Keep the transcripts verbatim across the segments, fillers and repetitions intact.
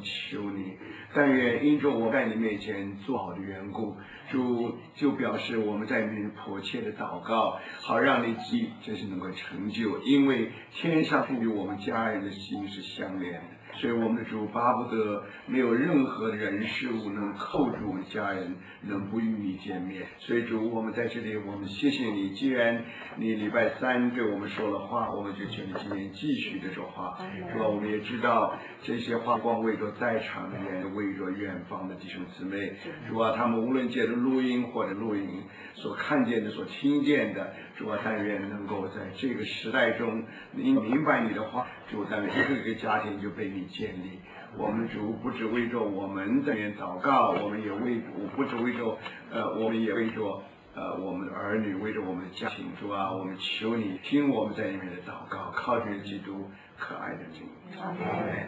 求你，但愿因着我在你面前做好的缘故，主就表示我们在你面前迫切的祷告，好让你旨意真是能够成就，因为天上与我们家人的心是相连的。所以我们的主巴不得没有任何的人事物能扣住我们家人，能不与你见面。所以主，我们在这里，我们谢谢你，既然你礼拜三对我们说了话，我们就求你今天继续的说话。主啊，我们也知道这些话光为着在场的人，为着远方的弟兄姊妹。主啊，他们无论借着录音或者录音所看见的、所听见的，主啊，但愿能够在这个时代中，你明白你的话，主，但愿一个一个家庭就被你建立。我们主不只为着我们这边祷告，我们也为主不只为着呃，我们也为着呃我们的儿女，为着我们的家庭。主啊，我们求你听我们在里面的祷告，靠着基督可爱的名。阿门。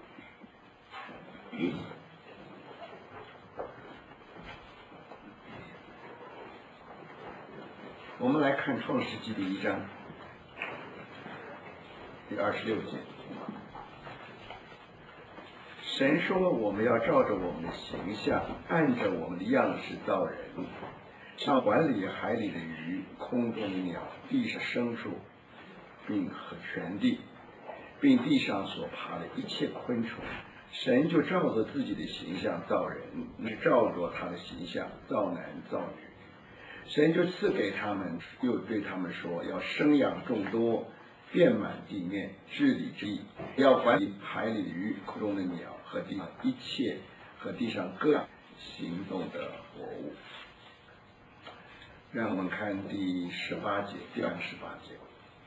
我们来看创世纪第一章第二十六节。神说，我们要照着我们的形象，按着我们的样式造人，像管理海里的鱼、空中的鸟、地上牲畜，并和全地，并地上所爬的一切昆虫。神就照着自己的形象造人，照着他的形象造男造女。神就赐给他们，又对他们说，要生养众多，遍满地面，治理之地，要管理海里的鱼、空中的鸟和地上一切和地上各样行动的活物。让我们看第十八节，第二十八节。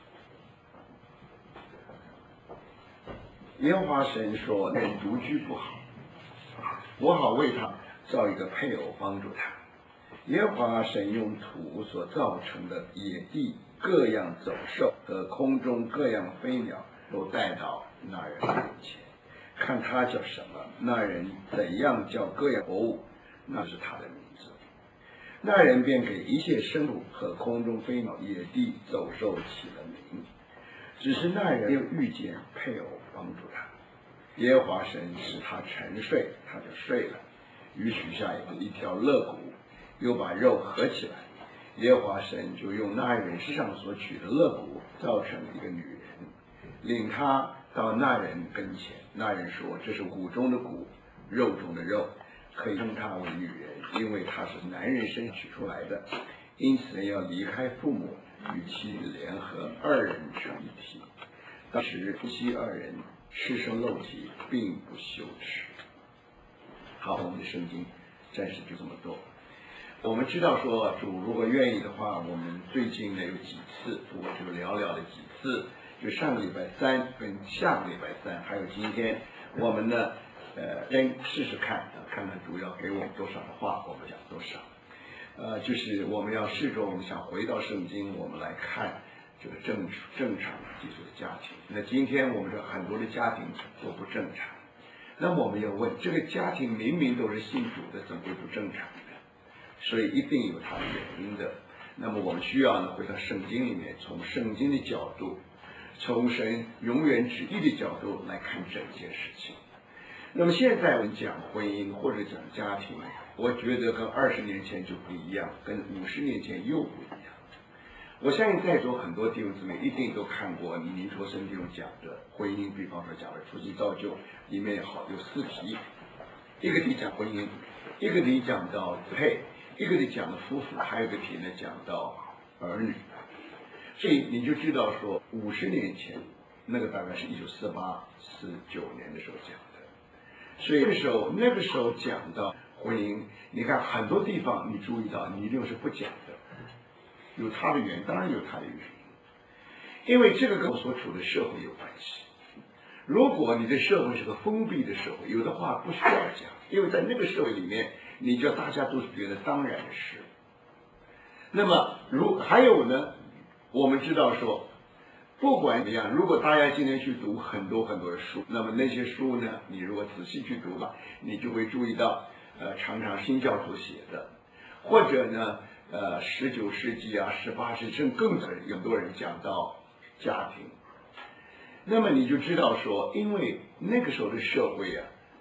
耶和华神说，人独居不好，我好为他造一个配偶帮助他。耶和华神用土所造成的野地各样走兽和空中各样飞鸟都带到那人面前，看他叫什么，那人怎样叫各样活物，那是他的名字。那人便给一切生物和空中飞鸟、野地走兽起了名，只是那人没有遇见配偶帮助他。耶和华神使他沉睡，他就睡了，于许下一条肋骨，又把肉合起来。耶和华神就用那人身上所取的肋骨造成一个女人，领他到那人跟前。那人说，这是骨中的骨，肉中的肉，可以称她为女人，因为她是男人身取出来的。因此要离开父母，与妻子联合，二人成一体。当时夫妻二人赤身露体，并不羞耻。好，我们的圣经暂时就这么做。我们知道说，主如果愿意的话，我们最近呢有几次，我就聊聊了几次，就上个礼拜三跟下个礼拜三，还有今天，我们呢，呃，先试试看，看看主要给我们多少的话，我们讲多少。呃，就是我们要试着，我们想回到圣经，我们来看这个正正常基础的家庭。那今天我们这很多的家庭都不正常，那么我们要问，这个家庭明明都是信主的，怎么会不正常呢？所以一定有它的原因的。那么我们需要呢回到圣经里面，从圣经的角度，从神永远旨意的角度来看整件事情。那么现在我们讲婚姻或者讲家庭，我觉得跟二十年前就不一样，跟五十年前又不一样。我相信在座很多弟兄姊妹一定都看过尼托生弟兄讲的婚姻，比方说讲的初级造就，里面好有四题，一个题讲婚姻，一个题讲到配，一个题讲的夫妇，还有一个题呢讲到儿女。所以你就知道说，五十年前那个大概是一九四八四九年的时候讲的，所以那个时候那个时候讲到婚姻，你看很多地方你注意到，你一定是不讲的，有它的原因，当然有它的原因，因为这个跟我所处的社会有关系。如果你的社会是个封闭的社会，有的话不需要讲，因为在那个社会里面，你叫大家都是觉得当然的事。那么如还有呢，我们知道说，不管怎么样，如果大家今天去读很多很多的书，那么那些书呢，你如果仔细去读吧，你就会注意到，呃，常常新教所写的，或者呢，呃，十九世纪啊，十八世纪甚至更早，有很多人讲到家庭。那么你就知道说，因为那个时候的社会啊，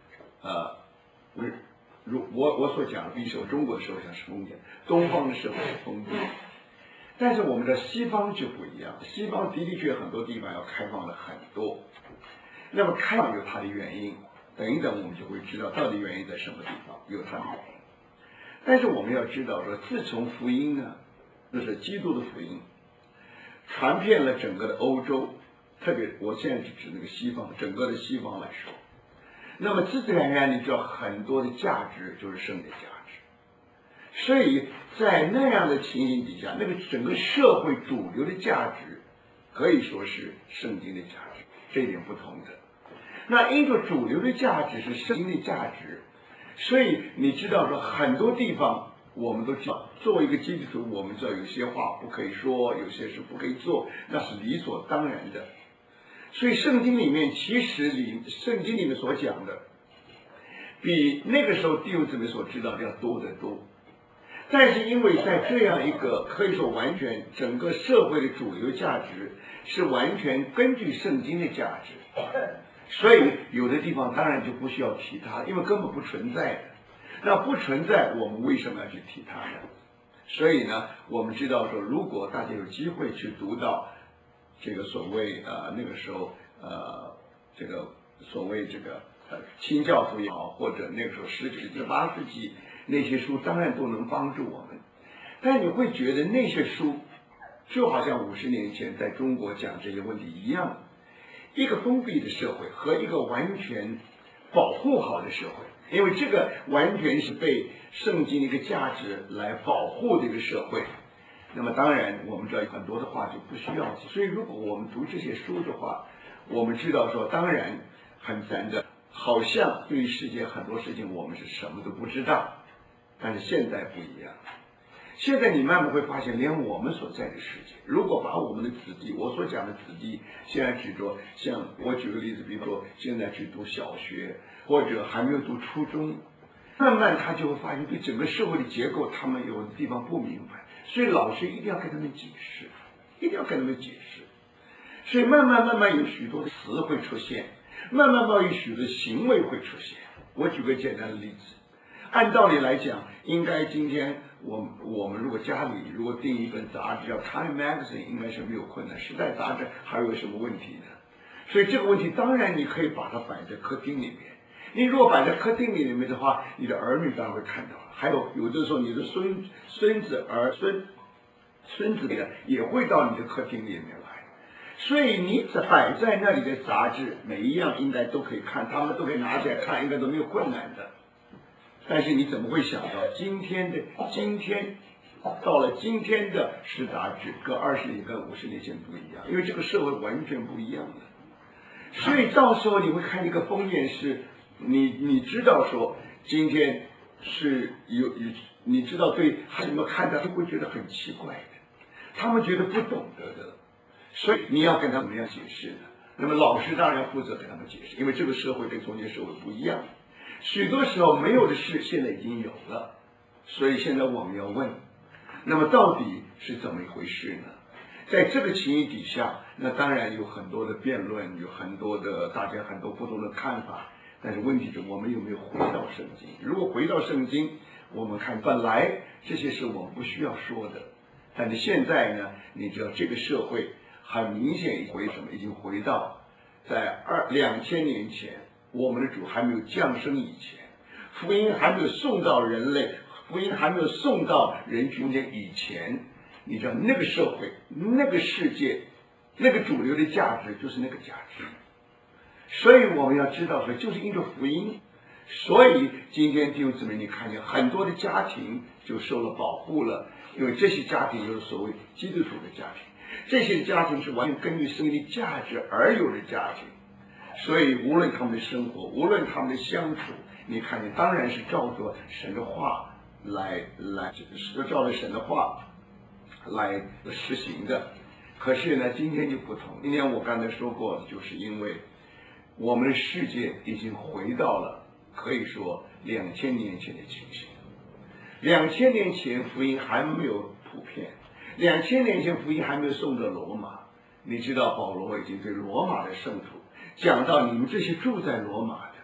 呃，如我我所讲的，比如说中国的社会像是封建，东方的社会是封闭。但是我们的西方就不一样，西方的的确很多地方要开放了很多。那么开放有它的原因，等一等我们就会知道到底原因在什么地方，有它的原因。但是我们要知道说，自从福音呢，就是基督的福音，传遍了整个的欧洲，特别我现在是指那个西方，整个的西方来说，那么自自然然你知道很多的价值就是圣的价值，所以在那样的情形底下，那个整个社会主流的价值可以说是圣经的价值，这一点不同的。那因着主流的价值是圣经的价值，所以你知道说很多地方我们都知道，作为一个基督徒，我们知道有些话不可以说，有些事不可以做，那是理所当然的。所以圣经里面其实里圣经里面所讲的，比那个时候弟兄姊妹所知道的要多得多。但是因为在这样一个可以说完全整个社会的主流价值是完全根据圣经的价值，所以有的地方当然就不需要提它，因为根本不存在的。那不存在，我们为什么要去提它呢？所以呢，我们知道说，如果大家有机会去读到这个所谓呃那个时候呃这个所谓这个呃清教徒也好，或者那个时候十九世纪八世纪那些书，当然都能帮助我们。但你会觉得那些书就好像五十年前在中国讲这些问题一样，一个封闭的社会和一个完全保护好的社会，因为这个完全是被圣经的一个价值来保护的一个社会。那么当然我们知道很多的话就不需要讲，所以如果我们读这些书的话，我们知道说当然很自然的，好像对于世界很多事情我们是什么都不知道，但是现在不一样。现在你慢慢会发现，连我们所在的世界，如果把我们的子弟，我所讲的子弟，现在指着像我举个例子，比如说现在去读小学或者还没有读初中，慢慢他就会发现对整个社会的结构他们有的地方不明白，所以老师一定要跟他们解释，一定要跟他们解释。所以慢慢慢慢有许多的词会出现，慢慢慢有许多的行为会出现。我举个简单的例子，按道理来讲，应该今天我我们如果家里如果订一本杂志叫 Time Magazine， 应该是没有困难。时代杂志还有什么问题呢？所以这个问题当然你可以把它摆在客厅里面。你如果摆在客厅里面的话，你的儿女当然会看到。还有有的时候你的孙孙子儿孙孙子的也会到你的客厅里面来。所以你摆在那里的杂志，每一样应该都可以看，他们都可以拿起来看，应该都没有困难的。但是你怎么会想到今天的今天到了今天的是杂志跟二十年跟五十年前不一样，因为这个社会完全不一样的。所以到时候你会看一个封面是，你你知道说今天是有有，你知道对孩子们看到都会觉得很奇怪的，他们觉得不懂得的，所以你要跟他们怎么样解释呢？那么老师当然负责跟他们解释，因为这个社会跟从前社会不一样。许多时候没有的事现在已经有了，所以现在我们要问，那么到底是怎么一回事呢？在这个情形底下，那当然有很多的辩论，有很多的大家很多不同的看法，但是问题是我们有没有回到圣经？如果回到圣经，我们看本来这些事我们不需要说的，但是现在呢，你知道这个社会很明显回什么？已经回到在二两千年前，我们的主还没有降生以前，福音还没有送到人类，福音还没有送到人群间以前，你知道那个社会那个世界那个主流的价值就是那个价值。所以我们要知道说，就是因着福音，所以今天弟兄姊妹，你看见很多的家庭就受了保护了，因为这些家庭就是所谓基督徒的家庭，这些家庭是完全根据生命的价值而有的家庭。所以无论他们的生活，无论他们的相处，你看见当然是照着神的话来来是照着神的话来实行的。可是呢，今天就不同。今天我刚才说过了，就是因为我们的世界已经回到了可以说两千年前的情形。两千年前福音还没有普遍，两千年前福音还没有送到罗马。你知道保罗已经对罗马的圣徒讲到，你们这些住在罗马的，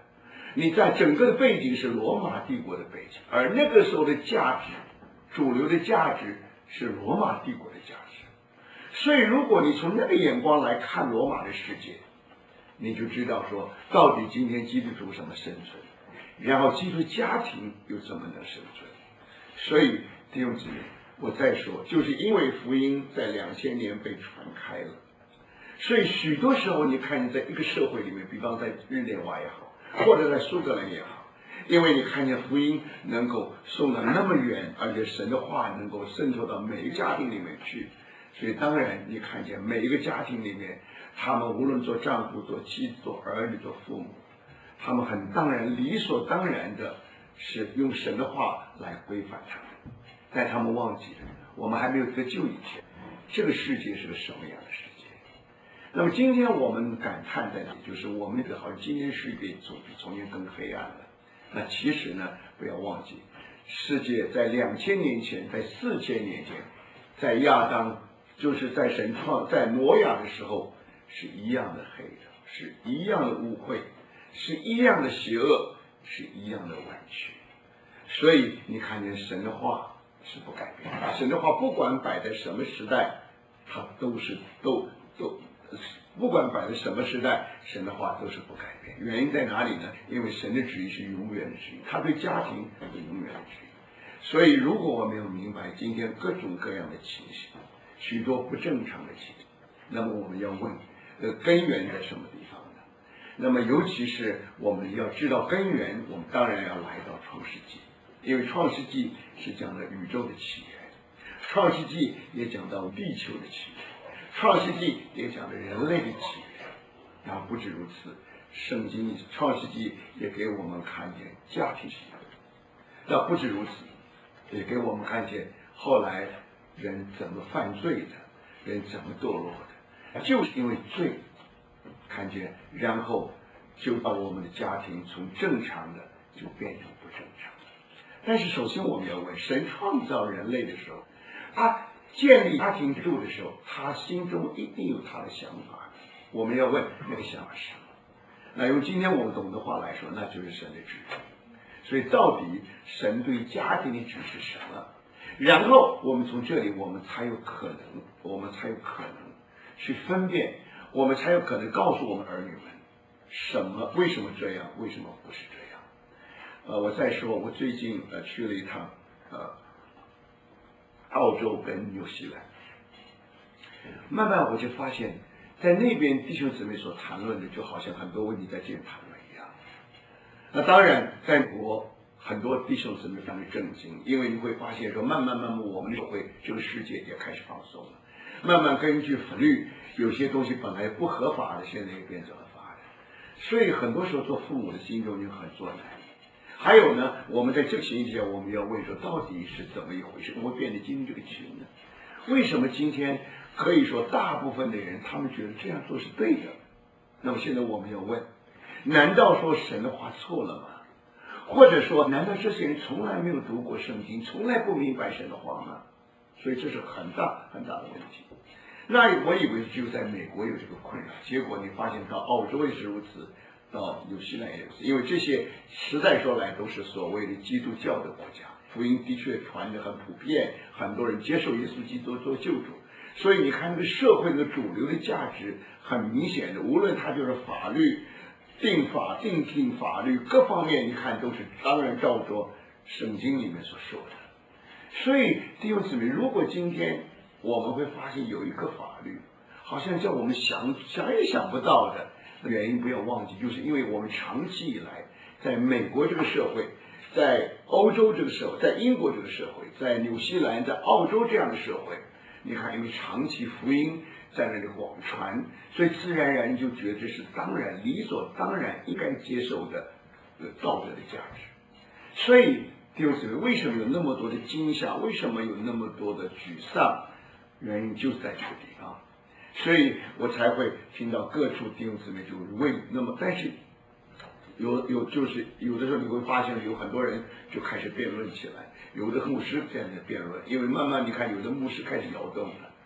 你在整个的背景是罗马帝国的背景，而那个时候的价值，主流的价值是罗马帝国的价值。所以如果你从那个眼光来看罗马的世界，你就知道说到底今天基督徒怎么生存，然后基督家庭又怎么能生存。所以弟兄姊妹，我再说，就是因为福音在两千年被传开了，所以许多时候你看你在一个社会里面，比方在日内瓦也好，或者在苏格兰也好，因为你看见福音能够送到那么远，而且神的话能够渗透到每一个家庭里面去，所以当然你看见每一个家庭里面，他们无论做丈夫、做妻子、做儿女、做父母，他们很当然理所当然的是用神的话来规范他们，但他们忘记了我们还没有得救以前，这个世界是个什么样的世界。那么今天我们感叹在哪里，就是我们的好像今天世界总比从前更黑暗了。那其实呢，不要忘记，世界在两千年前，在四千年前，在亚当就是在神创在挪亚的时候是一样的黑的，是一样的污秽，是一样的邪恶，是一样的歪曲。所以你看见神的话是不改变的，神的话不管摆在什么时代，它都是都都不管摆在什么时代，神的话都是不改变。原因在哪里呢？因为神的旨意是永远的旨意，他对家庭是永远的旨意。所以如果我没有明白今天各种各样的情形，许多不正常的情形，那么我们要问呃根源在什么地方呢？那么尤其是我们要知道根源，我们当然要来到创世纪，因为创世纪是讲的宇宙的起源，创世纪也讲到地球的起源，创世纪也讲的人类的起源。然后不止如此，圣经创世纪也给我们看见家庭起源。那不止如此，也给我们看见后来人怎么犯罪的，人怎么堕落的，就是因为罪看见，然后就把我们的家庭从正常的就变成不正常的。但是首先我们要问，神创造人类的时候，他建立家庭制度的时候，他心中一定有他的想法。我们要问那个想法是什么？那用今天我们懂的话来说，那就是神的旨意。所以到底神对家庭的旨意是什么？然后我们从这里，我们才有可能，我们才有可能去分辨，我们才有可能告诉我们儿女们什么，为什么这样，为什么不是这样。呃，我再说，我最近呃去了一趟呃澳洲跟纽西兰，慢慢我就发现，在那边弟兄姊妹所谈论的，就好像很多问题在这里谈论一样。那当然，在国很多弟兄姊妹非常的震惊，因为你会发现说，慢慢慢慢我们的社会这个世界也开始放松了，慢慢根据法律，有些东西本来不合法的，现在也变成合法的。所以很多时候做父母的心中就很作难。还有呢，我们在这个情形下，我们要问说，到底是怎么一回事？我们变得今天这个情呢？为什么今天可以说大部分的人他们觉得这样做是对的？那么现在我们要问，难道说神的话错了吗？或者说难道这些人从来没有读过圣经，从来不明白神的话吗？所以这是很大很大的问题。那我以为只有在美国有这个困扰，结果你发现到澳洲也是如此，到纽西兰也如此，因为这些实在说来都是所谓的基督教的国家，福音的确传得很普遍，很多人接受耶稣基督做救主。所以你看那个社会的主流的价值很明显的，无论它就是法律定法定定法律各方面，你看都是当然照着圣经里面所说的。所以弟兄姊妹，如果今天我们会发现有一个法律好像叫我们想想也想不到的原因，不要忘记，就是因为我们长期以来在美国这个社会，在欧洲这个社会，在英国这个社会，在纽西兰，在澳洲这样的社会，你看因为长期福音在那里广传，所以自然而然就觉得这是当然理所当然应该接受的道德的价值。所以弟兄姊妹，为什么有那么多的惊吓？为什么有那么多的沮丧？原因就是在这个地方。所以我才会听到各处弟兄姊妹就为那么，但是有有就是有的时候你会发现有很多人就开始辩论起来，有的牧师在那辩论，因为慢慢你看有的牧师开始摇动了。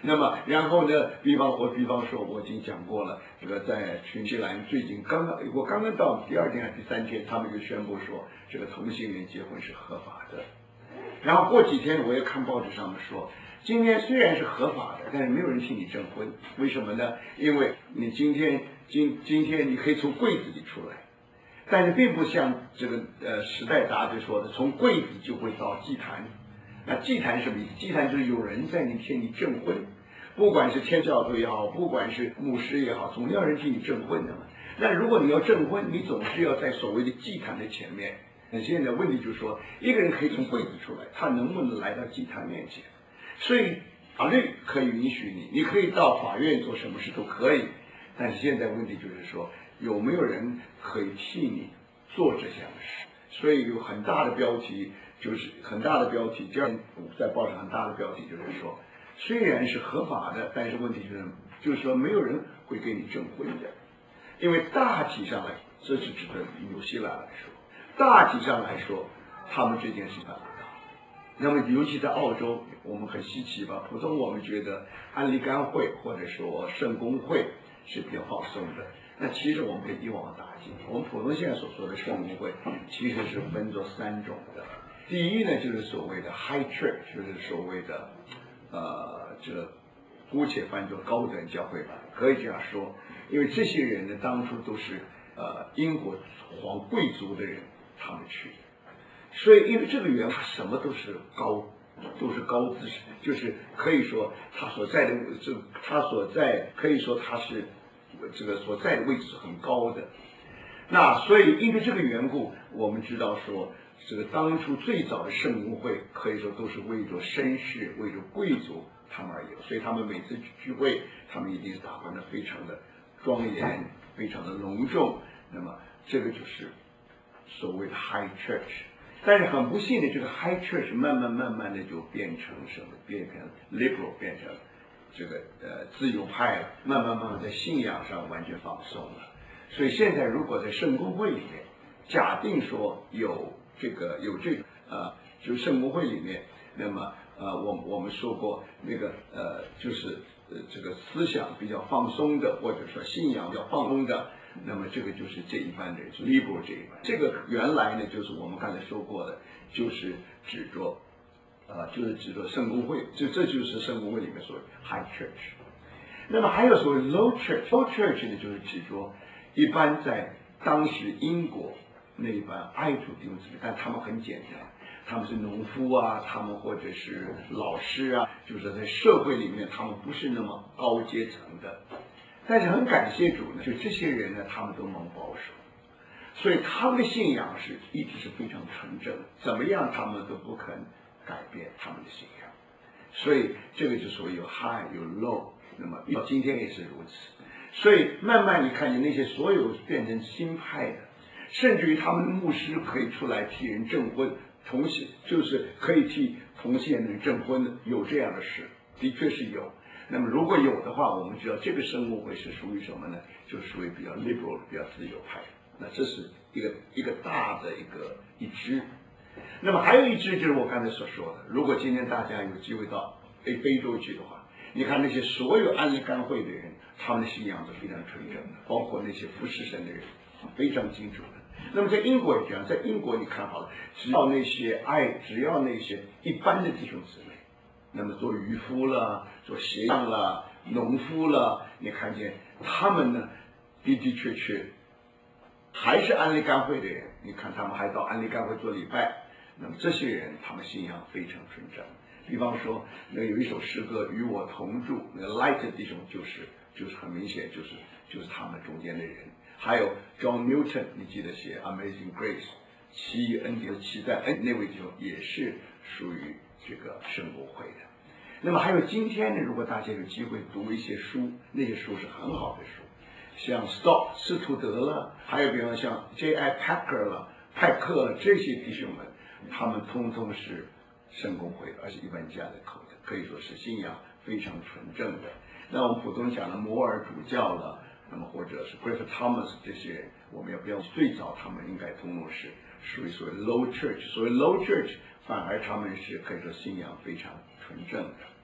那么然后呢，比方我比方说我已经讲过了，这个在新西兰最近刚刚我刚刚到第二天还是第三天，他们就宣布说这个同性恋结婚是合法的。然后过几天我也看报纸上面说，今天虽然是合法的，但是没有人替你证婚，为什么呢？因为你今天今今天你可以从柜子里出来，但是并不像这个呃时代杂志说的，从柜子就会到祭坛。那祭坛是什么意思？祭坛就是有人在你替你证婚，不管是天教徒也好，不管是牧师也好，总要人替你证婚的嘛。那如果你要证婚，你总是要在所谓的祭坛的前面。那现在问题就是说，一个人可以从柜子出来，他能不能来到祭坛面前？所以法律可以允许你，你可以到法院做什么事都可以。但是现在问题就是说，有没有人可以替你做这项事？所以有很大的标题，就是很大的标题，第二天在报上很大的标题就是说，虽然是合法的，但是问题就是就是说没有人会给你证婚的，因为大体上来，这是指的纽西兰来说。大体上来说，他们这件事办不到。那么，尤其在澳洲，我们很稀奇吧？普通我们觉得安利甘会或者说圣公会是比较放松的。那其实我们可以一网打尽。我们普通现在所说的圣公会，其实是分作三种的。第一呢，就是所谓的 High Church， 就是所谓的呃，这个姑且翻作高等教会吧，可以这样说。因为这些人呢，当初都是呃英国皇贵族的人。他们去的，所以因为这个缘故，他什么都是高，都是高姿势，就是可以说他所在的这他所在可以说他是这个所在的位置是很高的。那所以因为这个缘故，我们知道说，这个当初最早的圣公会可以说都是为着绅士、为着贵族他们而有，所以他们每次聚会，他们一定是打扮得非常的庄严，非常的隆重。那么这个就是所谓的 High Church， 但是很不幸的，这个 High Church 慢慢慢慢的就变成什么？变成 Liberal， 变成这个呃自由派了，慢慢慢慢在信仰上完全放松了。所以现在如果在圣公会里面，假定说有这个有这个呃，就圣公会里面，那么呃我我们说过那个呃就是呃这个思想比较放松的，或者说信仰比较放松的。那么这个就是这一班人，是 liberal 这一班。这个原来呢，就是我们刚才说过的，就是指着，呃，就是指着圣公会，就这就是圣公会里面所谓 high church。那么还有所谓 low church，low church 呢，就是指着一般在当时英国那一班爱主弟兄姊妹，但他们很简单，他们是农夫啊，他们或者是老师啊，就是在社会里面他们不是那么高阶层的。但是很感谢主呢，就这些人呢，他们都蒙保守，所以他们的信仰是一直是非常纯正，怎么样他们都不肯改变他们的信仰。所以这个就所谓有 high 有 low， 那么到今天也是如此。所以慢慢你看见那些所有变成新派的，甚至于他们的牧师可以出来替人证婚，同性就是可以替同性恋人证婚的，有这样的事，的确是有。那么如果有的话，我们知道这个圣公会是属于什么呢？就是属于比较 liberal 比较自由派。那这是一个一个大的一个一支。那么还有一支就是我刚才所说的，如果今天大家有机会到非非洲去的话，你看那些所有安利甘会的人，他们的信仰是非常纯正的，包括那些服侍神的人，非常清楚的。那么在英国也这样，在英国你看好了，只要那些爱，只要那些一般的弟兄姊妹。那么做渔夫了，做鞋匠了，农夫了，你看见他们呢，的的确确还是安利甘会的人，你看他们还到安利甘会做礼拜。那么这些人，他们信仰非常纯正。比方说，那有一首诗歌《与我同住》，那 Light 弟兄就是就是很明显就是就是他们中间的人。还有 John Newton， 你记得写《Amazing Grace》奇异恩典的期待，哎，那位弟兄也是属于这个圣公会的。那么还有今天呢，如果大家有机会读一些书，那些书是很好的书，像 Stott 斯图德了，还有比方像 J I Packer 了、派克了，这些弟兄们，他们通通是圣公会的，而且一般家的口的，可以说是信仰非常纯正的。那我们普通讲的摩尔主教了，那么或者是 Griffith Thomas 这些人，我们要不要最早他们应该通通是属于所谓 low church， 所谓 low church 反而他们是可以说信仰非常纯正的。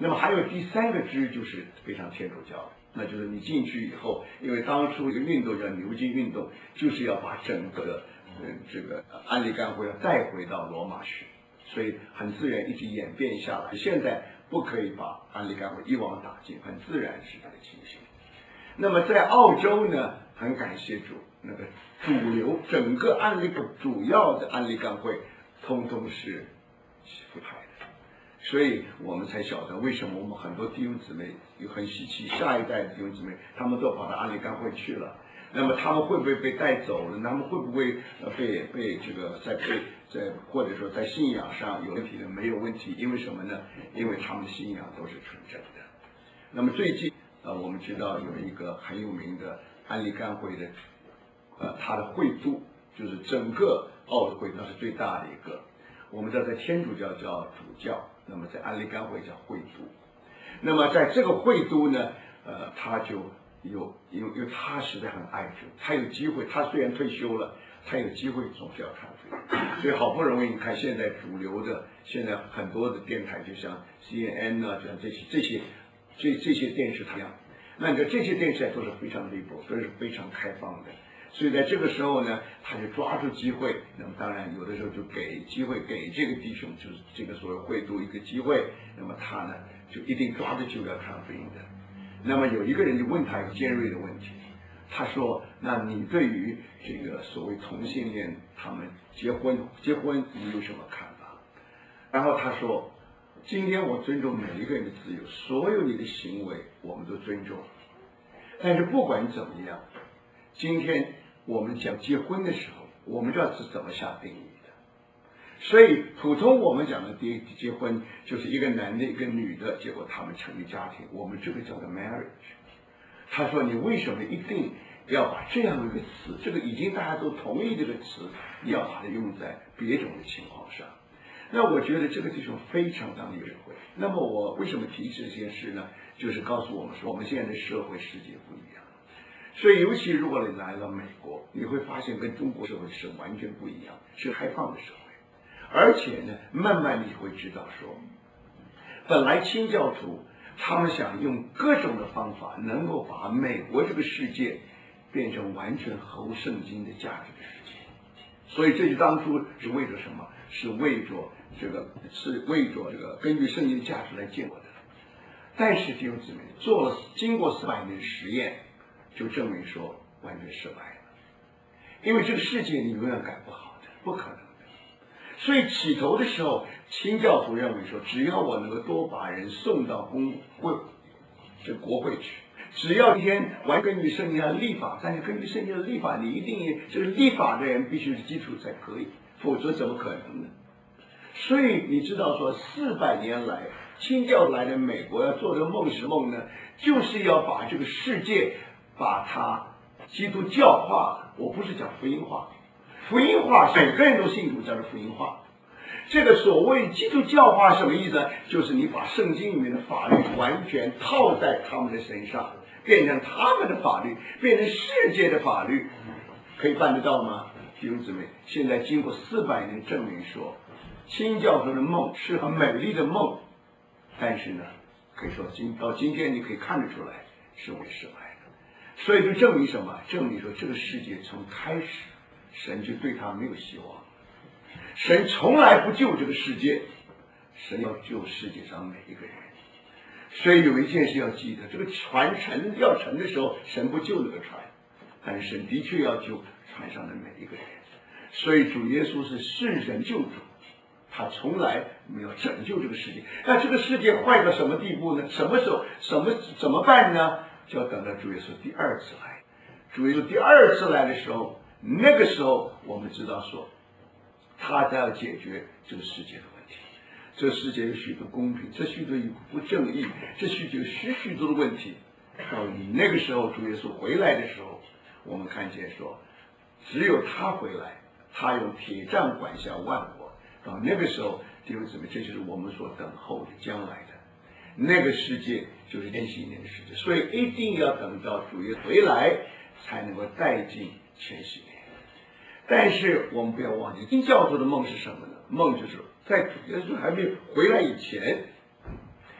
那么还有第三个支就是非常天主教的，那就是你进去以后，因为当初一个运动叫牛津运动，就是要把整个呃这个安利干会要带回到罗马去，所以很自然一直演变下来。现在不可以把安利干会一网打尽，很自然是这个情形。那么在澳洲呢，很感谢主，那个主流整个安利的主要的安利干会，通通是复派的，所以我们才晓得为什么我们很多弟兄姊妹有很稀奇，下一代的弟兄姊妹他们都跑到安利干会去了。那么他们会不会被带走了？他们会不会呃被被这个在被在或者说在信仰上有问题的？没有问题，因为什么呢？因为他们的信仰都是纯正的。那么最近呃我们知道有一个很有名的安利干会的呃他的会督，就是整个澳洲会那是最大的一个。我们知道在天主教叫主教，那么在安利干会叫会督。那么在这个会督呢，呃他就有，因为因为他实在很爱主，他有机会，他虽然退休了，他有机会总是要传福音，所以好不容易你看现在主流的，现在很多的电台，就像 C N N 啊，就像这些这些这这些电视台一样，那你看这些电视台都是非常 liberal， 都是非常开放的，所以在这个时候呢，他就抓住机会，那么当然有的时候就给机会给这个弟兄，就是这个所谓会督一个机会，那么他呢就一定抓住就要传福音的。那么有一个人就问他一个尖锐的问题，他说：“那你对于这个所谓同性恋他们结婚结婚你有什么看法？”然后他说：“今天我尊重每一个人的自由，所有你的行为我们都尊重。但是不管怎么样，今天我们讲结婚的时候，我们知道是怎么下定义的。所以普通我们讲的结结婚就是一个男的一个女的，结果他们成立家庭，我们这个叫做 marriage。他说你为什么一定要把这样一个词，这个已经大家都同意这个词，你要把它用在别种的情况上？那我觉得这个弟兄非常当有智慧。那么我为什么提这件事呢？就是告诉我们说，我们现在的社会世界不一样。所以尤其如果你来了美国，你会发现跟中国社会是完全不一样，是开放的社会。而且呢，慢慢你会知道说，本来清教徒他们想用各种的方法，能够把美国这个世界变成完全合乎圣经的价值的世界。所以这就当初是为着什么？是为着这个，是为着这个根据圣经的价值来建国的。但是弟兄姊妹，做了经过四百年的实验，就证明说完全失败了。因为这个世界你永远改不好的，不可能的。所以起头的时候，清教徒认为说，只要我能够多把人送到公会这国会去，只要一天完根据圣经的立法，但是根据圣经的立法，你一定这个立法的人必须是基础才可以，否则怎么可能呢？所以你知道说，四百年来清教来的美国要做这个梦什么梦呢？就是要把这个世界把它基督教化。我不是讲福音化，福音化每个人都信主叫做福音化。这个所谓基督教化什么意思呢？就是你把圣经里面的法律完全套在他们的身上，变成他们的法律，变成世界的法律，可以办得到吗？弟兄姊妹，现在经过四百年证明说，清教徒的梦是很美丽的梦，但是呢，可以说今到今天你可以看得出来是会失败的。所以就证明什么？证明说这个世界从开始神就对他没有希望，神从来不救这个世界，神要救世界上每一个人。所以有一件事要记得，这个船沉要沉的时候，神不救那个船，但是神的确要救船上的每一个人。所以主耶稣是世人救主，他从来没有拯救这个世界。那这个世界坏到什么地步呢？什么时候什么怎么办呢？就要等到主耶稣第二次来。主耶稣第二次来的时候，那个时候我们知道说，他才要解决这个世界的问题。这个世界有许多公平，这许多有不正义，这许多有许许多的问题。到那个时候主耶稣回来的时候，我们看见说，只有他回来，他用铁杖管辖万国。到那个时候，弟兄姊妹，这就是我们所等候的将来的那个世界，就是千禧年的世界。所以一定要等到主耶稣回来，才能够带进千禧年。但是我们不要忘记，新教徒的梦是什么呢？梦就是在主耶稣还没有回来以前，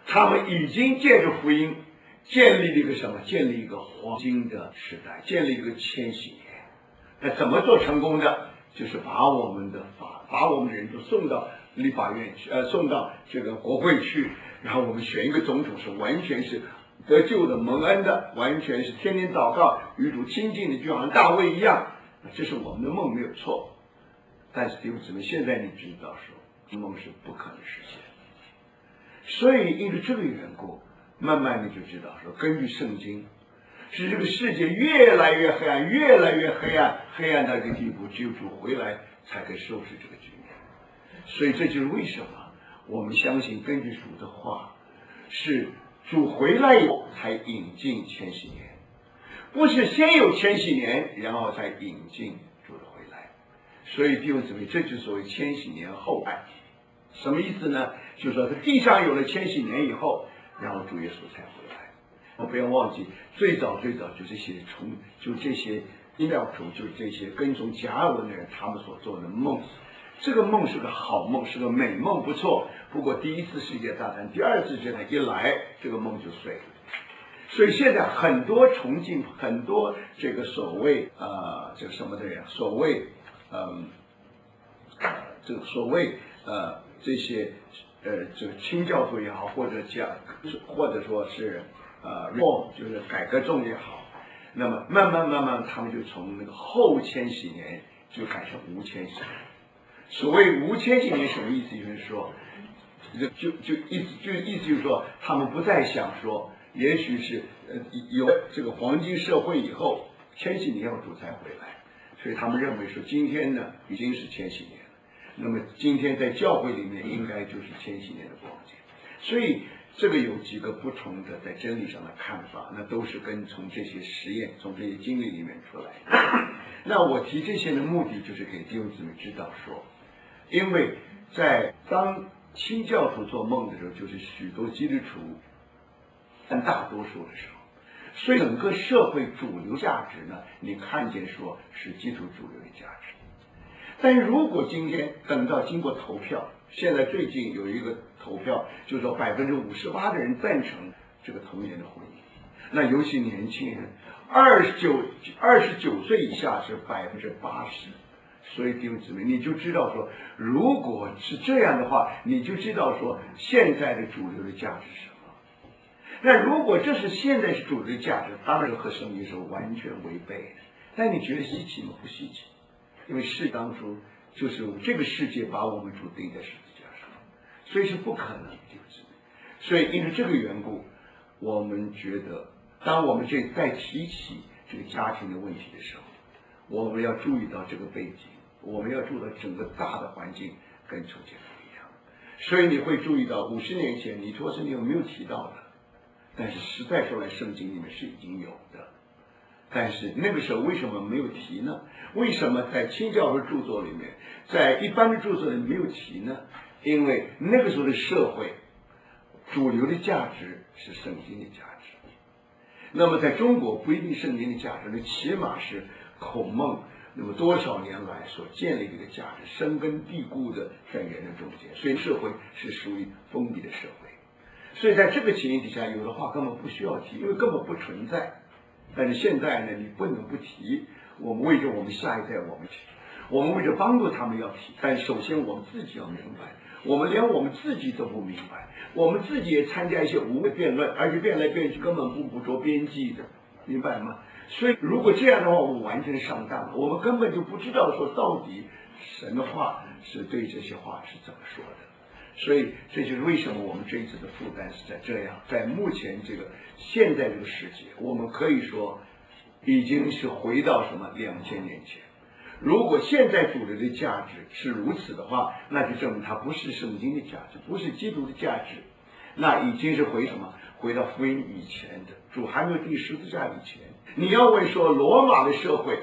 他们已经借着福音建立了一个什么？建立一个黄金的时代，建立一个千禧年。那怎么做成功的？就是把我们的法，把我们的人都送到立法院去，呃，送到这个国会去，然后我们选一个总统，是完全是得救的、蒙恩的，完全是天天祷告、与主亲近的，就好像大卫一样。这是我们的梦，没有错。但是弟兄姊妹，现在你知道说，梦是不可能实现。所以因为这个缘故，慢慢你就知道说，根据圣经，是这个世界越来越黑暗，越来越黑暗，黑暗到一个地步，只有主回来才可以收拾这个局面。所以这就是为什么我们相信，根据主的话，是主回来以后才引进千禧年，不是先有千禧年，然后再引进主的回来。所以弟兄姊妹，这就是所谓千禧年后来。什么意思呢？就是说，在地上有了千禧年以后，然后主耶稣才回来。我不要忘记，最早最早就这些从就这些阴料主，就是这些跟从加尔文的人，他们所做的梦。这个梦是个好梦，是个美梦，不错。不过第一次世界大战、第二次世界大战一来，这个梦就碎了。所以现在很多崇敬，很多这个所谓呃这个什么的人，所谓嗯呃这个所谓呃这些呃这个清教徒也好，或者讲或者说是呃 reform 就是改革宗也好，那么慢慢慢慢他们就从那个后千禧年就改成无千禧年。所谓无千禧年什么意思？就是说，就就就意思就意思就是说，他们不再想说，也许是呃有这个黄金社会以后，千禧年后主才回来，所以他们认为说，今天呢已经是千禧年了，那么今天在教会里面应该就是千禧年的光景。所以这个有几个不同的在真理上的看法，那都是跟从这些实验、从这些经历里面出来的。那我提这些的目的，就是给弟兄姊妹知道说，因为在当清教徒做梦的时候，就是许多基督徒占大多数的时候，所以整个社会主流价值呢，你看见说是基督主流的价值。但如果今天等到经过投票，现在最近有一个投票，就是说百分之五十八的人赞成这个同年的婚姻，那尤其年轻人，二十九二十九岁以下是百分之八十。所以弟兄姊妹，你就知道说，如果是这样的话，你就知道说现在的主流的价值是什么。那如果这是现在是主流的价值，当然和圣经是完全违背的。但你觉得稀奇吗？不稀奇，因为世当初就是这个世界把我们主钉在十字架上，所以是不可能的，弟兄姊妹。所以因为这个缘故，我们觉得，当我们这再提起这个家庭的问题的时候，我们要注意到这个背景，我们要注意到整个大的环境跟从前不一样。所以你会注意到五十年前你说是你有没有提到的，但是实在说来圣经里面是已经有的。但是那个时候为什么没有提呢？为什么在清教的著作里面，在一般的著作里没有提呢？因为那个时候的社会主流的价值是圣经的价值。那么在中国不一定圣经的价值，那起码是孔孟那么多少年来所建立的一个价值，深根蒂固的在人的中间，所以社会是属于封闭的社会。所以在这个情形底下，有的话根本不需要提，因为根本不存在。但是现在呢，你不能不提，我们为着我们下一代我们提，我们为着帮助他们要提，但首先我们自己要明白，我们连我们自己都不明白，我们自己也参加一些无谓辩论，而且辩来辩去根本不不着边际的，明白吗？所以如果这样的话，我们完全上当了，我们根本就不知道说到底神的话是对这些话是怎么说的。所以这就是为什么我们这一次的负担是在这样，在目前这个现在这个世界，我们可以说已经是回到什么两千年前。如果现在主流的价值是如此的话，那就证明它不是圣经的价值，不是基督的价值，那已经是回什么？回到福音以前的，主还没有钉十字架以前。你要问说罗马的社会、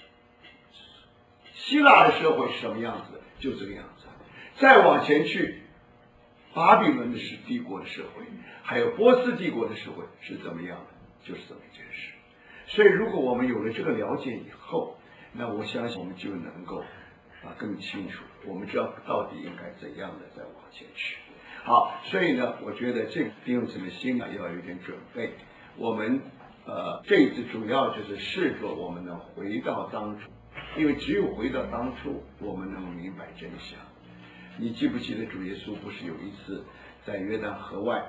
希腊的社会是什么样子，就这个样子。再往前去，巴比伦的是帝国的社会，还有波斯帝国的社会是怎么样的，就是这么一件事。所以如果我们有了这个了解以后，那我相信我们就能够啊更清楚，我们知道到底应该怎样的再往前去。 好，所以呢，我觉得这个弟兄姊妹心里要有点准备。我们呃这一次主要就是试着我们能回到当初，因为只有回到当初，我们能明白真相。你记不记得主耶稣不是有一次在约旦河外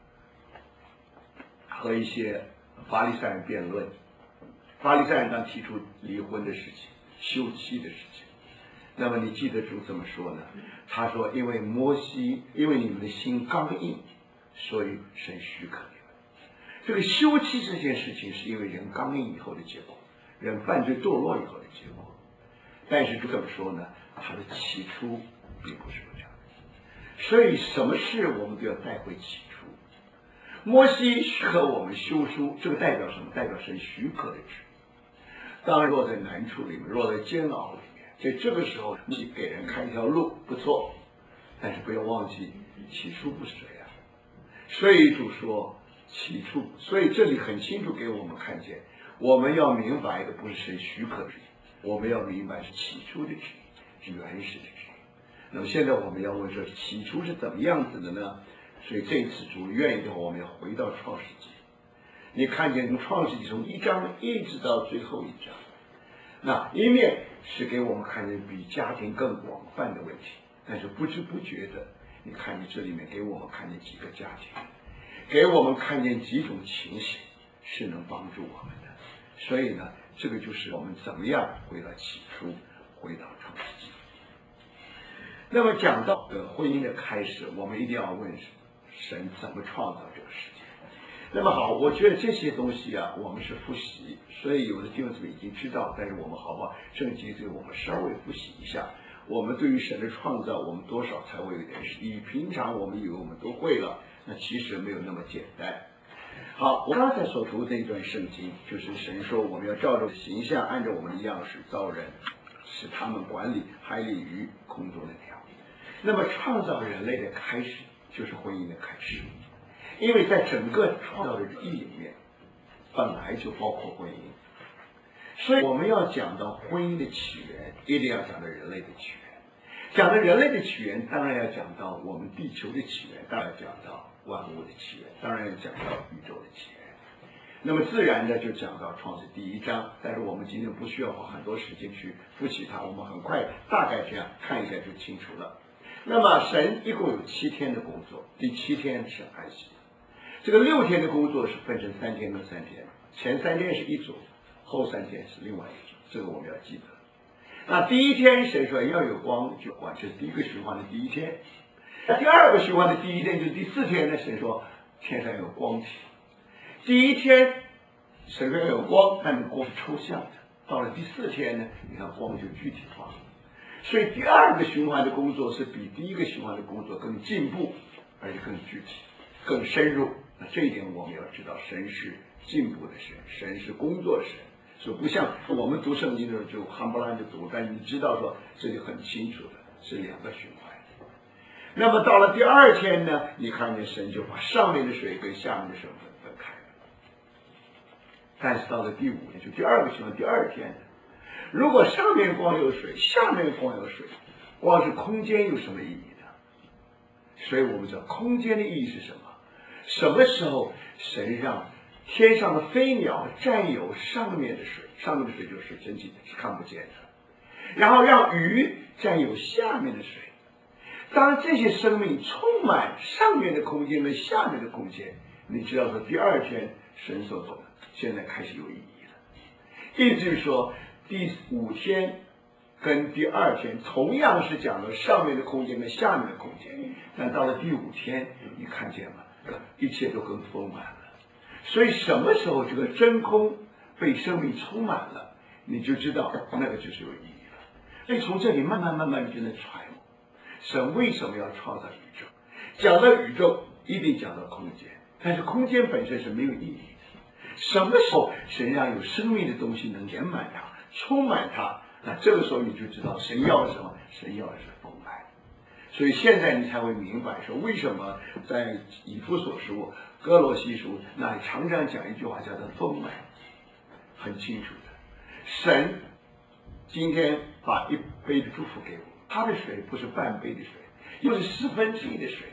和一些法利赛人辩论？法利赛人当提出离婚的事情、休妻的事情。那么你记得主怎么说呢？他说：“因为摩西，因为你们的心刚硬，所以神许可你们。这个休妻这件事情，是因为人刚硬以后的结果，人犯罪堕落以后的结果。但是主怎么说呢？他的起初并不是这样。所以什么事我们都要带回起初。摩西许可我们休书，这个代表什么？代表神许可的旨。当然落在难处里面，落在煎熬里面。所以这个时候，你给人开一条路不错，但是不要忘记起初不是这样。所以主说起初，所以这里很清楚给我们看见，我们要明白的不是神许可之意，我们要明白是起初的旨意，是原始的旨意。那么现在我们要问说，起初是怎么样子的呢？所以这一次主愿意的话，我们要回到创世纪。你看见从创世纪从一章一直到最后一章，那一面是给我们看见比家庭更广泛的问题，但是不知不觉的，你看见这里面给我们看见几个家庭，给我们看见几种情形是能帮助我们的。所以呢，这个就是我们怎么样回到起初，回到创世纪。那么讲到呃婚姻的开始，我们一定要问神怎么创造这个世界。那么好，我觉得这些东西啊，我们是复习，所以有的弟兄姊妹已经知道，但是我们好不好正经对我们稍微复习一下。我们对于神的创造，我们多少才会有点失忆。平常我们以为我们都会了，那其实没有那么简单。好，我刚才所读的一段圣经，就是神说我们要照着形象，按照我们的样式造人，使他们管理海里鱼、空中的鸟。那么创造人类的开始，就是婚姻的开始。因为在整个创造的意里面，本来就包括婚姻，所以我们要讲到婚姻的起源，一定要讲到人类的起源。讲到人类的起源，当然要讲到我们地球的起源，当然要讲到万物的起源，当然要讲到宇宙的起源。那么自然的就讲到创世第一章，但是我们今天不需要花很多时间去复习它，我们很快大概这样看一下就清楚了。那么神一共有七天的工作，第七天是安息。这个六天的工作是分成三天跟三天，前三天是一组，后三天是另外一组，这个我们要记得。那第一天神说要有光就光，这是第一个循环的第一天。那第二个循环的第一天就是第四天呢，神说天上有光体。第一天神说要有光，但那个光是抽象的，到了第四天呢，你看光就具体化了。所以第二个循环的工作是比第一个循环的工作更进步，而且更具体、更深入。那这一点我们要知道，神是进步的神，神是工作的神，所以不像我们读圣经的时候就夯不啷就读，但你知道说这里很清楚的是两个循环。那么到了第二天呢，你看见神就把上面的水跟下面的水分分开了。但是到了第五天，就第二个循环第二天，如果上面光有水，下面光有水，光是空间有什么意义呢？所以我们知道空间的意义是什么？什么时候神让天上的飞鸟占有上面的水，上面的水就是水蒸气，是看不见的，然后让鱼占有下面的水。当这些生命充满上面的空间跟下面的空间，你知道说第二天神所做的现在开始有意义了。意思就是说第五天跟第二天同样是讲了上面的空间跟下面的空间，但到了第五天你看见吗？一切都更丰满了。所以什么时候这个真空被生命充满了，你就知道那个就是有意义了。所以从这里慢慢慢慢你就能揣摩神为什么要创造宇宙。讲到宇宙一定讲到空间，但是空间本身是没有意义的。什么时候神让有生命的东西能填满它、充满它，那这个时候你就知道神要的什么？神要的是丰满。所以现在你才会明白说为什么在以弗所书、哥罗西书那里常常讲一句话叫做丰满，很清楚的。神今天把一杯的祝福给我们，他的水不是半杯的水，又是四分之一的水，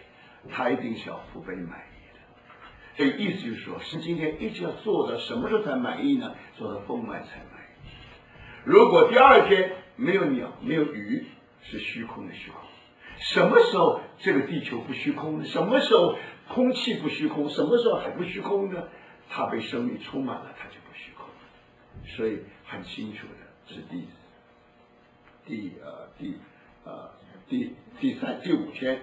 他一定是要不被满意的。所以意思就是说，神今天一直要做到什么时候才满意呢？做到丰满才满意。如果第二天没有鸟没有鱼，是虚空的虚空。什么时候这个地球不虚空呢？什么时候空气不虚空？什么时候还不虚空呢？它被生命充满了，它就不虚空。所以很清楚的是第第呃第呃第第三第五天。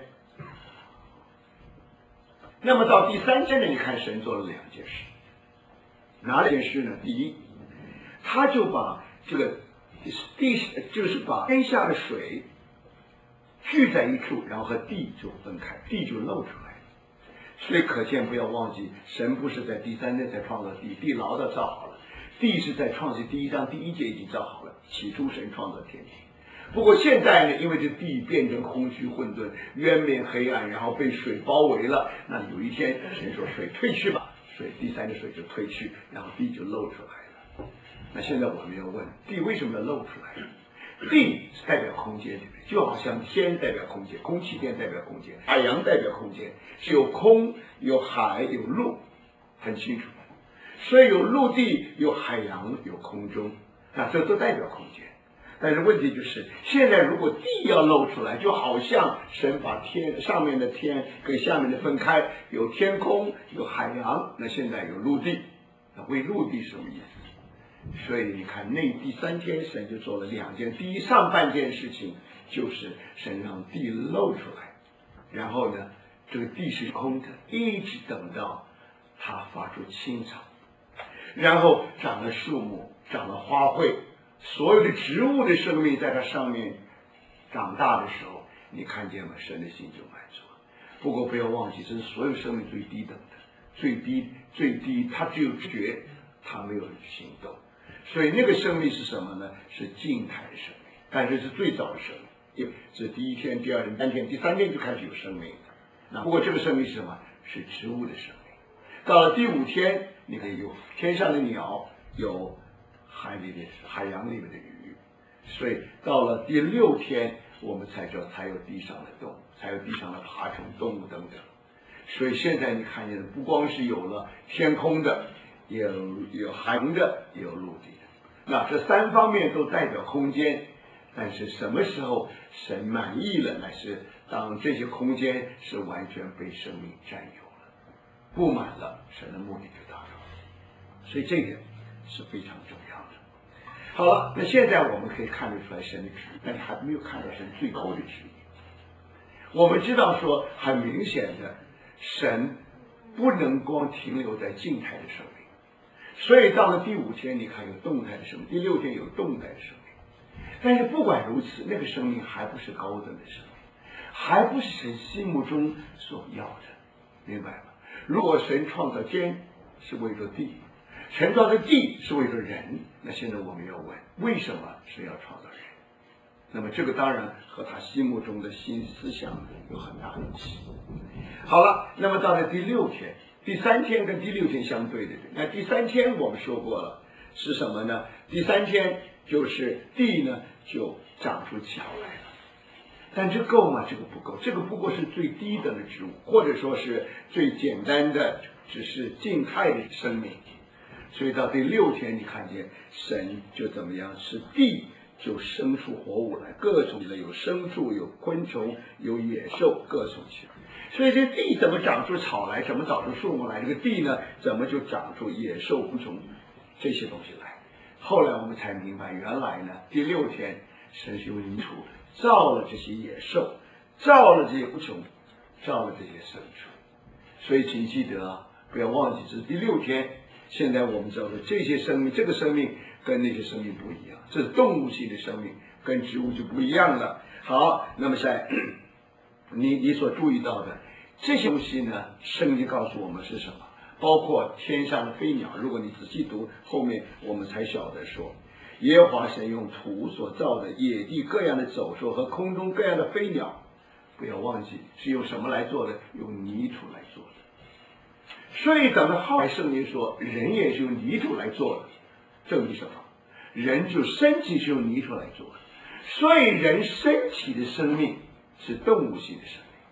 那么到第三天呢，你看神做了两件事。哪两件事呢？第一，他就把这个地就是把天下的水聚在一处，然后和地就分开，地就露出来了。所以可见不要忘记，神不是在第三天才创造地，地老早造好了，地是在创世第一章第一节已经造好了，起初神创造天地。不过现在呢，因为这地变成空虚混沌，渊面黑暗，然后被水包围了，那有一天神说水退去吧，水第三个水就退去，然后地就露出来了。那现在我们要问，地为什么要露出来？地是代表空间，对不对？就好像天代表空间，空气天代表空间，海洋代表空间，是有空有海有陆，很清楚。所以有陆地有海洋有空中，那这都代表空间。但是问题就是，现在如果地要露出来，就好像神把天上面的天跟下面的分开，有天空有海洋，那现在有陆地，那为陆地什么意思？所以你看，那第三天神就做了两件，第一上半件事情就是神让地露出来，然后呢，这个地是空的，一直等到它发出青草，然后长了树木，长了花卉，所有的植物的生命在它上面长大的时候，你看见吗？神的心就满足了。不过不要忘记，这是所有生命最低等的，最低最低，它只有知觉，它没有行动。所以那个生命是什么呢？是静态的生命，但是是最早的生命，因为是第一天、第二天、第三天、第三天就开始有生命。那不过这个生命是什么？是植物的生命。到了第五天，你可以有天上的鸟，有海里的海洋里面的鱼。所以到了第六天，我们才知道才有地上的动物，才有地上的爬虫动物等等。所以现在你看见的不光是有了天空的，有有海洋的，也有陆地的。那这三方面都代表空间，但是什么时候神满意了，乃是当这些空间是完全被生命占有了，布满了，神的目的就达到了。所以这个是非常重要的。好了，那现在我们可以看得出来神的旨意，但是还没有看到神最高的旨意。我们知道说，很明显的，神不能光停留在静态的生命，所以到了第五天，你看有动态的生命，第六天有动态的生命。但是不管如此，那个生命还不是高等的生命，还不是神心目中所要的，明白吗？如果神创造天是为了地，神创造地是为了人，那现在我们要问，为什么神要创造人？那么这个当然和他心目中的新思想有很大联系。好了，那么到了第六天，第三天跟第六天相对的，那第三天我们说过了是什么呢？第三天就是地呢就长出草来了。但这够吗？这个不够，这个不过是最低等的植物，或者说是最简单的，只是静态的生命。所以到第六天，你看见神就怎么样？是地就生出活物来，各种的有牲畜，有昆虫，有野兽，各种起来。所以这地怎么长出草来？怎么长出树木来？这个地呢，怎么就长出野兽、昆虫这些东西来？后来我们才明白，原来呢，第六天神是用泥土造了这些野兽，造了这些昆虫，造了这些牲畜。所以请记得啊，不要忘记这是第六天。现在我们知道的这些生命，这个生命跟那些生命不一样，这是动物性的生命，跟植物就不一样了。好，那么在你你所注意到的这些东西呢，圣经告诉我们是什么？包括天上的飞鸟，如果你仔细读后面，我们才晓得说，耶和华神用土所造的野地各样的走兽和空中各样的飞鸟，不要忘记是用什么来做的？用泥土来做的。所以等到后来圣经说人也是用泥土来做的，证明什么？人就身体是用泥土来做的。所以人身体的生命是动物性的生命，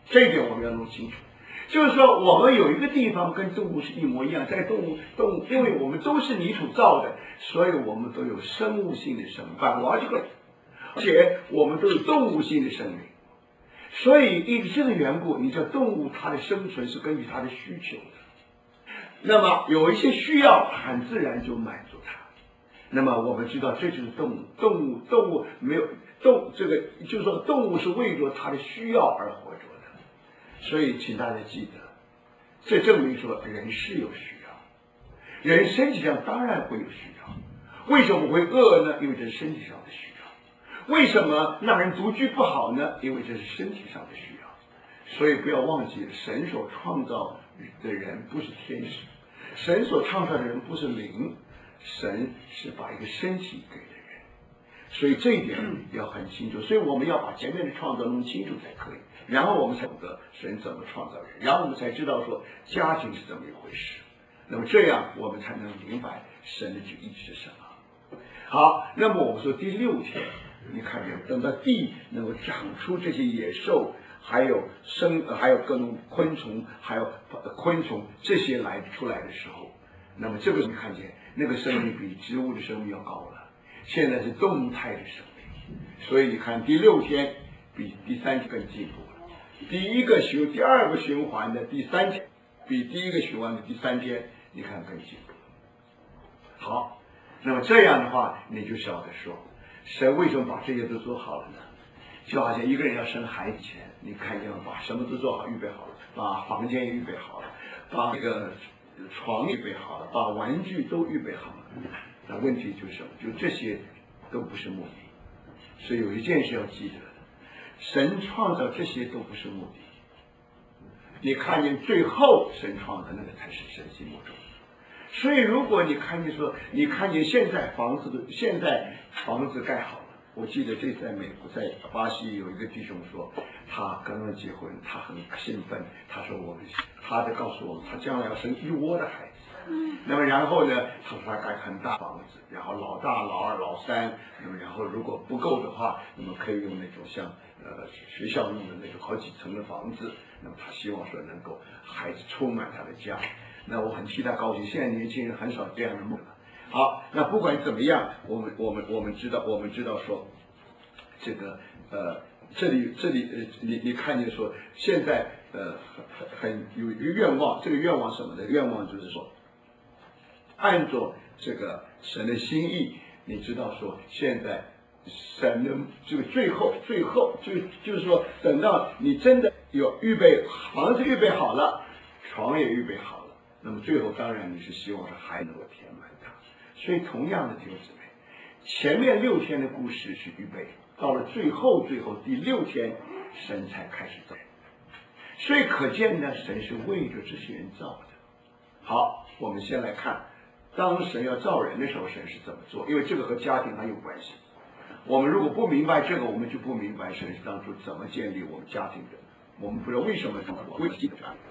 这一点我们要弄清楚。就是说，我们有一个地方跟动物是一模一样，在动物动物，因为我们都是泥土造的，所以我们都有生物性的生命，反而这个，而且我们都有动物性的生命。所以，因这个缘故，你知道动物它的生存是根据它的需求的。那么有一些需要，很自然就满足它。那么我们知道，这就是动物，动物动物没有动这个，就是说动物是为着它的需要而活着的。所以，请大家记得，这证明说人是有需要，人身体上当然会有需要。为什么会饿呢？因为这是身体上的需要。为什么让人独居不好呢？因为这是身体上的需要。所以不要忘记，神所创造的人不是天使，神所创造的人不是灵，神是把一个身体给了人。所以这一点要很清楚，所以我们要把前面的创造弄清楚才可以，然后我们才懂得神怎么创造人，然后我们才知道说家庭是怎么一回事。那么这样我们才能明白神的旨意是什么。好，那么我们说第六天，你看见等到地能够长出这些野兽，还有生，还有各种昆虫，还有昆虫这些来出来的时候，那么这个你看见那个生命比植物的生命要高了。现在是动态的生命，所以你看第六天比第三天更进步了。第一个循第二个循环的第三天比第一个循环的第三天，你看更进步。好，那么这样的话，你就晓得说，神为什么把这些都做好了呢？就好像一个人要生孩子前，你看见了，把什么都做好，预备好了，把房间预备好了，把这个床预备好了，把玩具都预备好了。那问题就是什么？就这些都不是目的。所以有一件事要记得，神创造这些都不是目的。你看见最后神创造那个才是神心目中。所以如果你看见说，你看见现在房子的现在房子盖好了，我记得这在美国，在巴西有一个弟兄说，他刚刚结婚，他很兴奋，他说我们，他在告诉我们，他将来要生一窝的孩子。那么然后呢，他说他盖很大房子，然后老大、老二、老三，那么然后如果不够的话，那么可以用那种像呃学校弄的那种好几层的房子。那么他希望说能够孩子充满他的家。那我很替他高兴，现在年轻人很少这样的梦了。好，那不管怎么样，我们我们我们知道，我们知道说，这个呃，这里这里呃，你你看见说，现在呃很很有一个愿望，这个愿望什么的愿望就是说，按照这个神的心意，你知道说，现在神的这个最后最后就就是说，等到你真的有预备房子预备好了，床也预备好了。那么最后当然你是希望是还能够填满它，所以同样的弟兄姊妹，前面六天的故事是预备，到了最后最后第六天，神才开始造。所以可见呢，神是为着这些人造的。好，我们先来看，当神要造人的时候，神是怎么做？因为这个和家庭还有关系。我们如果不明白这个，我们就不明白神是当初怎么建立我们家庭的。我们不知道为什么这么为什么